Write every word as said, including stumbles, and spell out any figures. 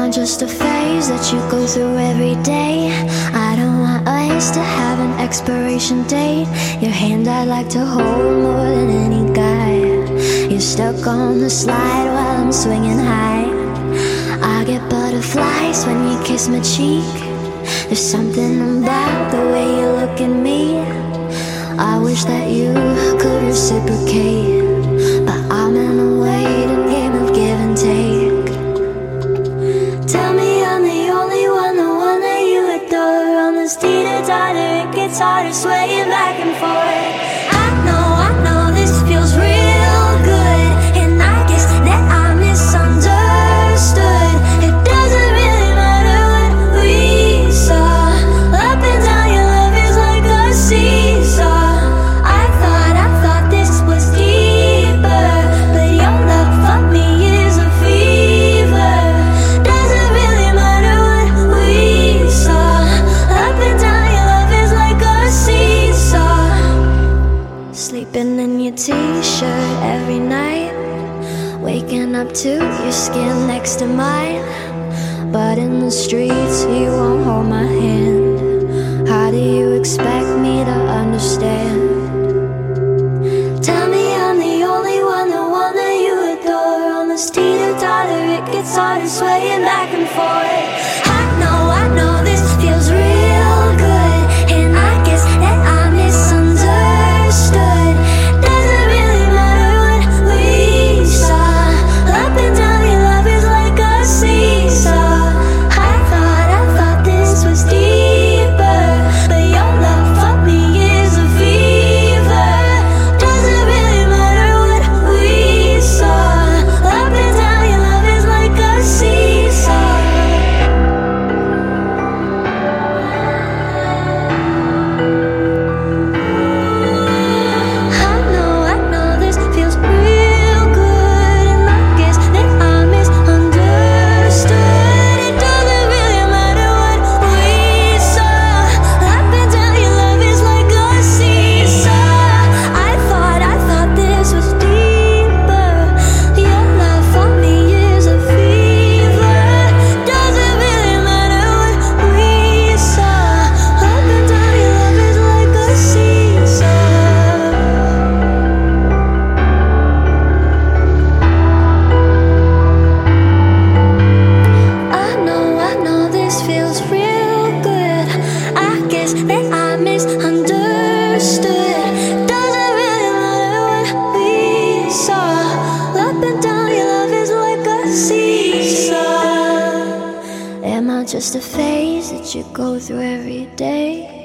I just a phase that you go through every day? I don't want us to have an expiration date. Your hand I'd like to hold more than any guy. You're stuck on the slide while I'm swinging high. I get butterflies when you kiss my cheek. There's something about the way you look at me. I wish that you could reciprocate, but I'm in a waiting game of give and take. Tell me I'm the only one, the one that you adore. On this teeter-totter, it gets harder, swaying back and forth. I know, I know this feels real good, and I guess that I misunderstood. It doesn't really matter what we saw. Up and down, your love is like a seesaw. I thought, I thought this was deeper, but your love for me is a fever. Doesn't really matter what we saw. Up and down, your love is like a seesaw. Sleeping in your t-shirt every night, waking up to your skin next to mine. But in the streets you won't hold my hand. How do you expect me to understand? Tell me I'm the only one, the one that you adore. On this teeter-totter, it gets harder, swaying back and forth. I know, I know this feels real good, and I guess that I misunderstood. Doesn't really matter what we saw. Up and down, your love is like a seesaw. I thought, I thought this was deeper, but your love for me is a fever. Doesn't really matter what we saw. Up and down, your love is like a seesaw. I know, I know this feels real good, and I guess that I misunderstood. It doesn't really matter what we saw. Up and down, your love is like a seesaw. I thought, I thought this was deeper. Your love for me is a fever. Doesn't really matter what we saw. Up and down, your love is like a seesaw. I know, I know this feels real good. I guess that I misunderstood. Doesn't really matter what we saw. Up and down, your love is like a seesaw. Am I just a phase that you go through every day?